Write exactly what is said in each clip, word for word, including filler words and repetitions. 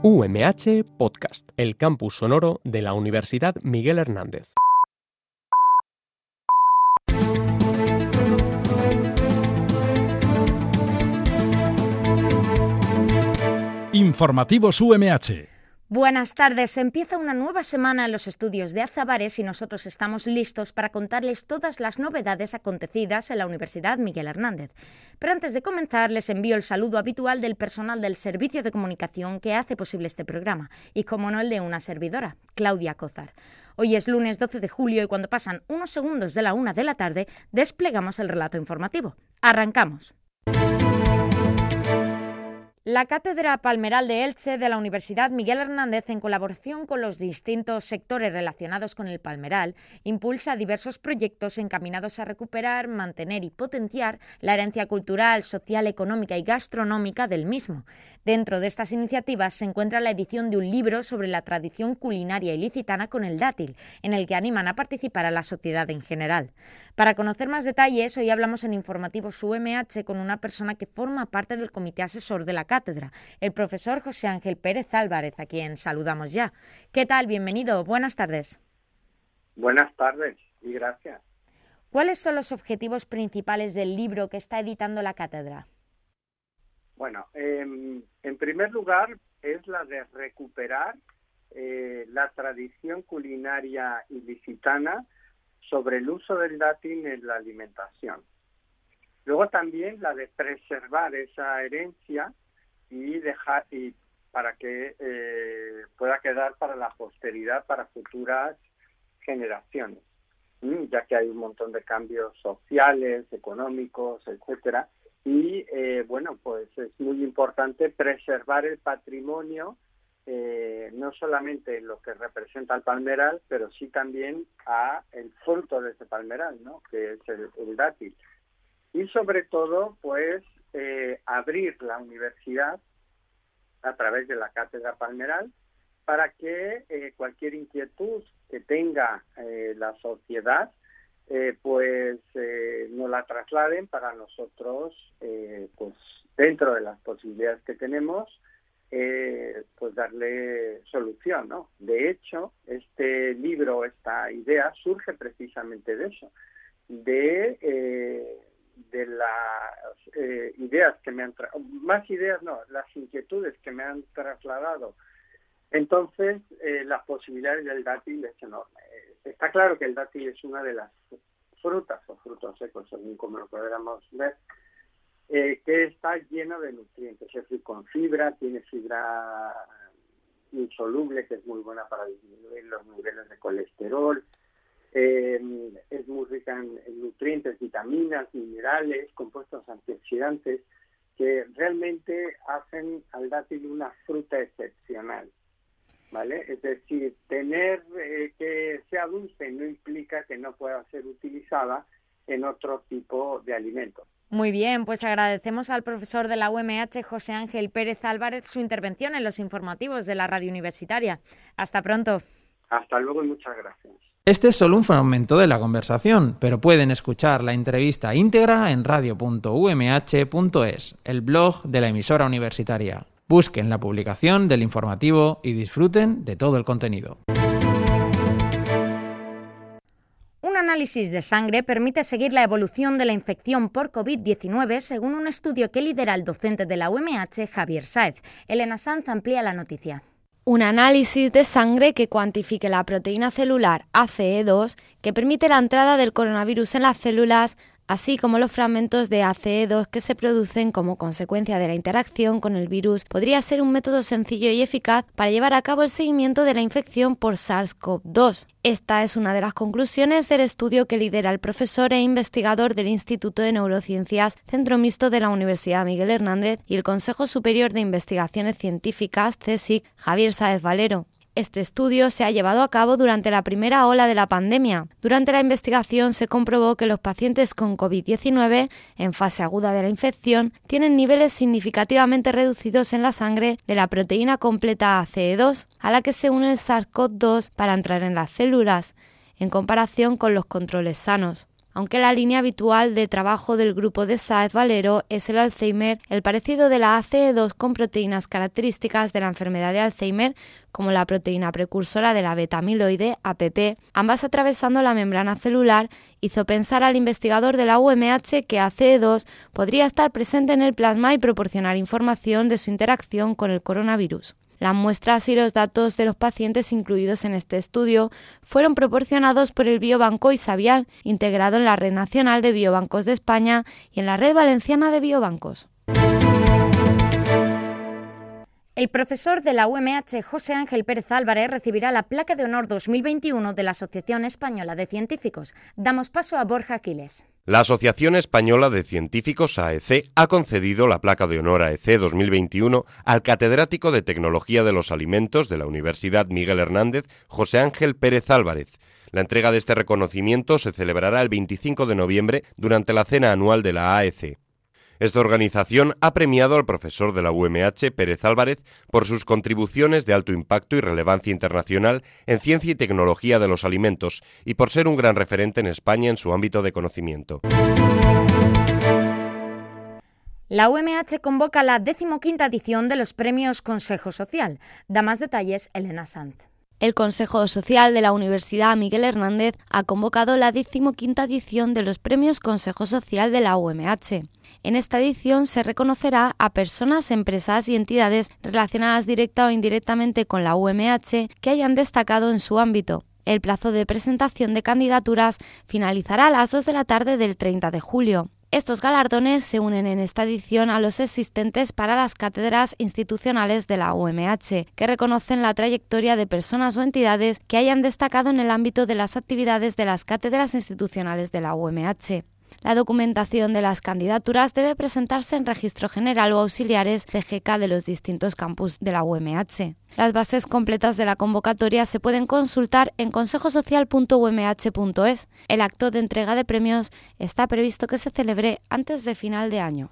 U M H Podcast, el campus sonoro de la Universidad Miguel Hernández. Informativos U M H. Buenas tardes, empieza una nueva semana en los estudios de Azabares y nosotros estamos listos para contarles todas las novedades acontecidas en la Universidad Miguel Hernández. Pero antes de comenzar les envío el saludo habitual del personal del Servicio de Comunicación que hace posible este programa y, como no, el de una servidora, Claudia Cózar. Hoy es lunes doce de julio y cuando pasan unos segundos de la una de la tarde desplegamos el relato informativo. ¡Arrancamos! La Cátedra Palmeral de Elche de la Universidad Miguel Hernández, en colaboración con los distintos sectores relacionados con el palmeral, impulsa diversos proyectos encaminados a recuperar, mantener y potenciar la herencia cultural, social, económica y gastronómica del mismo. Dentro de estas iniciativas se encuentra la edición de un libro sobre la tradición culinaria ilicitana con el dátil, en el que animan a participar a la sociedad en general. Para conocer más detalles, hoy hablamos en Informativos U M H con una persona que forma parte del comité asesor de la cátedra, el profesor José Ángel Pérez Álvarez, a quien saludamos ya. ¿Qué tal? Bienvenido. Buenas tardes. Buenas tardes y gracias. ¿Cuáles son los objetivos principales del libro que está editando la cátedra? Bueno, eh, en primer lugar es la de recuperar eh, la tradición culinaria ilicitana sobre el uso del dátil en la alimentación. Luego también la de preservar esa herencia y dejar y para que eh, pueda quedar para la posteridad, para futuras generaciones, ¿sí? Ya que hay un montón de cambios sociales, económicos, etcétera. Y, eh, bueno, pues es muy importante preservar el patrimonio, eh, no solamente lo que representa el palmeral, pero sí también a el fruto de ese palmeral, ¿no? Que es el, el dátil. Y sobre todo, pues, eh, abrir la universidad a través de la Cátedra Palmeral para que eh, cualquier inquietud que tenga eh, la sociedad Eh, pues eh, nos la trasladen para nosotros, eh, pues dentro de las posibilidades que tenemos, eh, pues darle solución, ¿no? De hecho, este libro, esta idea surge precisamente de eso, de eh, de las eh, ideas que me han tra- más ideas no, las inquietudes que me han trasladado. Entonces, eh, las posibilidades del dátil es enorme. Está claro que el dátil es una de las frutas o frutos secos, según como lo podamos ver, eh, que está lleno de nutrientes. Es decir, con fibra, tiene fibra insoluble, que es muy buena para disminuir los niveles de colesterol. Eh, es muy rica en, en nutrientes, vitaminas, minerales, compuestos antioxidantes, que realmente hacen al dátil una fruta excepcional. ¿Vale? Es decir, tener eh, que sea dulce no implica que no pueda ser utilizada en otro tipo de alimentos. Muy bien, pues agradecemos al profesor de la U M H, José Ángel Pérez Álvarez, su intervención en los informativos de la radio universitaria. Hasta pronto. Hasta luego y muchas gracias. Este es solo un fragmento de la conversación, pero pueden escuchar la entrevista íntegra en radio punto u m h punto es, el blog de la emisora universitaria. Busquen la publicación del informativo y disfruten de todo el contenido. Un análisis de sangre permite seguir la evolución de la infección por covid diecinueve según un estudio que lidera el docente de la U M H, Javier Sáez. Elena Sanz amplía la noticia. Un análisis de sangre que cuantifique la proteína celular A C E dos que permite la entrada del coronavirus en las células, así como los fragmentos de A C E dos que se producen como consecuencia de la interacción con el virus, podría ser un método sencillo y eficaz para llevar a cabo el seguimiento de la infección por SARS-CoV dos. Esta es una de las conclusiones del estudio que lidera el profesor e investigador del Instituto de Neurociencias, Centro Mixto de la Universidad Miguel Hernández y el Consejo Superior de Investigaciones Científicas, CSIC, Javier Sáez Valero. Este estudio se ha llevado a cabo durante la primera ola de la pandemia. Durante la investigación se comprobó que los pacientes con covid diecinueve, en fase aguda de la infección, tienen niveles significativamente reducidos en la sangre de la proteína completa A C E dos, a la que se une el SARS-CoV dos para entrar en las células, en comparación con los controles sanos. aunque la línea habitual de trabajo del grupo de Sáez Valero es el Alzheimer, el parecido de la A C E dos con proteínas características de la enfermedad de Alzheimer, como la proteína precursora de la beta-amiloide, A P P, ambas atravesando la membrana celular, hizo pensar al investigador de la U M H que A C E dos podría estar presente en el plasma y proporcionar información de su interacción con el coronavirus. Las muestras y los datos de los pacientes incluidos en este estudio fueron proporcionados por el Biobanco Isabial, integrado en la Red Nacional de Biobancos de España y en la Red Valenciana de Biobancos. El profesor de la U M H, José Ángel Pérez Álvarez, recibirá la Placa de Honor dos mil veintiuno de la Asociación Española de Científicos. Damos paso a Borja Aquiles. La Asociación Española de Científicos, A E C, ha concedido la Placa de Honor A E C dos mil veintiuno al catedrático de Tecnología de los Alimentos de la Universidad Miguel Hernández, José Ángel Pérez Álvarez. La entrega de este reconocimiento se celebrará el veinticinco de noviembre durante la cena anual de la A E C. Esta organización ha premiado al profesor de la U M H, Pérez Álvarez, por sus contribuciones de alto impacto y relevancia internacional en ciencia y tecnología de los alimentos y por ser un gran referente en España en su ámbito de conocimiento. La U M H convoca la decimoquinta edición de los Premios Consejo Social. Da más detalles Elena Sanz. El Consejo Social de la Universidad Miguel Hernández ha convocado la decimoquinta edición de los Premios Consejo Social de la U M H. En esta edición se reconocerá a personas, empresas y entidades relacionadas directa o indirectamente con la U M H que hayan destacado en su ámbito. El plazo de presentación de candidaturas finalizará a las dos de la tarde del treinta de julio. Estos galardones se unen en esta edición a los existentes para las cátedras institucionales de la U M H, que reconocen la trayectoria de personas o entidades que hayan destacado en el ámbito de las actividades de las cátedras institucionales de la U M H. La documentación de las candidaturas debe presentarse en registro general o auxiliares de G K de los distintos campus de la U M H. Las bases completas de la convocatoria se pueden consultar en consejo social punto u m h punto es. El acto de entrega de premios está previsto que se celebre antes de final de año.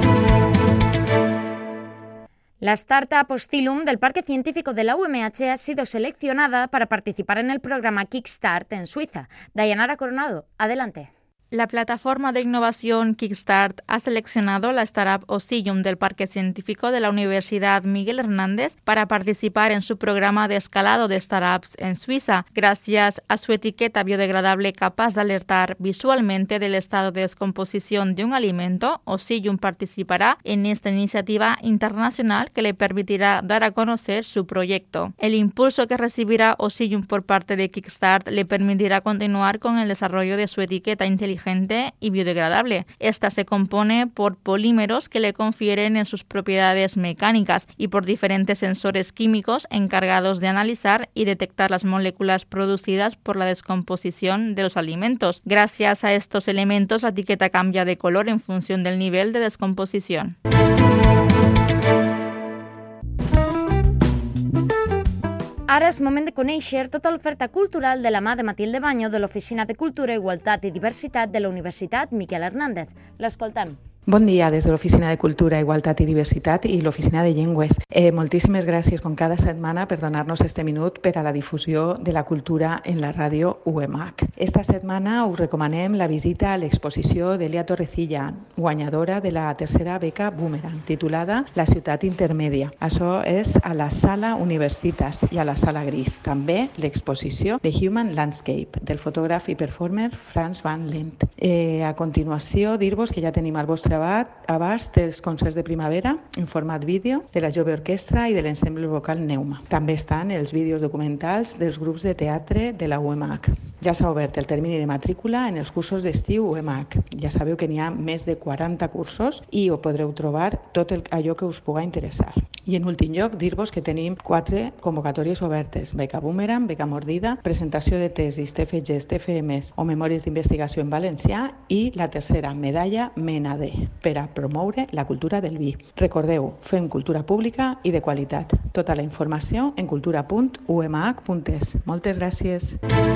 La startup Oscillum del Parque Científico de la U M H ha sido seleccionada para participar en el programa Kickstart en Suiza. Dayanara Coronado, adelante. La plataforma de innovación Kickstart ha seleccionado la startup Oscillum del Parque Científico de la Universidad Miguel Hernández para participar en su programa de escalado de startups en Suiza, gracias a su etiqueta biodegradable capaz de alertar visualmente del estado de descomposición de un alimento. Oscillum participará en esta iniciativa internacional que le permitirá dar a conocer su proyecto. El impulso que recibirá Oscillum por parte de Kickstart le permitirá continuar con el desarrollo de su etiqueta inteligente y biodegradable. Esta se compone por polímeros que le confieren en sus propiedades mecánicas y por diferentes sensores químicos encargados de analizar y detectar las moléculas producidas por la descomposición de los alimentos. Gracias a estos elementos, la etiqueta cambia de color en función del nivel de descomposición. Ara és moment de conèixer tota l'oferta cultural de la mà de Matilde Baño de l'Oficina de Cultura, Igualtat i Diversitat de la Universitat Miguel Hernández. L'escoltem. Bon dia des de l'Oficina de Cultura, Igualtat i Diversitat i l'Oficina de Llengües. Eh, moltíssimes gràcies, com cada setmana, per donar-nos este minut per a la difusió de la cultura en la ràdio U M H. Esta setmana us recomanem la visita a l'exposició d'Elia Torrecilla, guanyadora de la tercera beca Boomerang, titulada La ciutat intermèdia. Això és a la Sala Universitas i a la Sala Gris. També l'exposició The Human Landscape, del fotògraf i performer Frans van Lent. Eh, a continuació, dir-vos que ja tenim al vostre abast els concerts de primavera en format vídeo de la Jove Orquestra i de l'ensemble vocal Neuma. També estan els vídeos documentals dels grups de teatre de la U M H. Ja s'ha obert el termini de matrícula en els cursos d'estiu U M H. Ja sabeu que n'hi ha més de quaranta cursos i ho podreu trobar tot el, allò que us puga interessar. I en últim lloc, dir-vos que tenim quatre convocatòries obertes: beca Boomerang, beca Mordida, presentació de tesis, T F Gs, T F Ms o memòries d'investigació en valencià i la tercera, medalla MENADE, per a promoure la cultura del vi. Recordeu, fem cultura pública i de qualitat. Tota la informació en cultura punt u m h punt es. Moltes gràcies.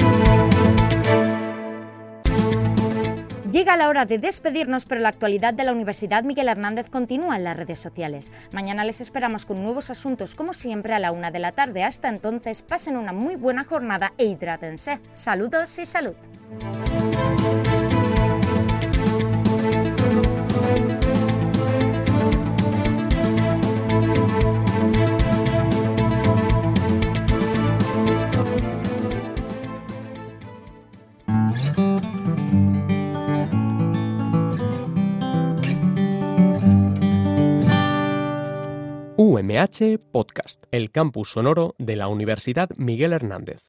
Llega la hora de despedirnos, pero la actualidad de la Universidad Miguel Hernández continúa en las redes sociales. Mañana les esperamos con nuevos asuntos, como siempre, a la una de la tarde. Hasta entonces, pasen una muy buena jornada e hidrátense. Saludos y salud. U M H Podcast, el campus sonoro de la Universidad Miguel Hernández.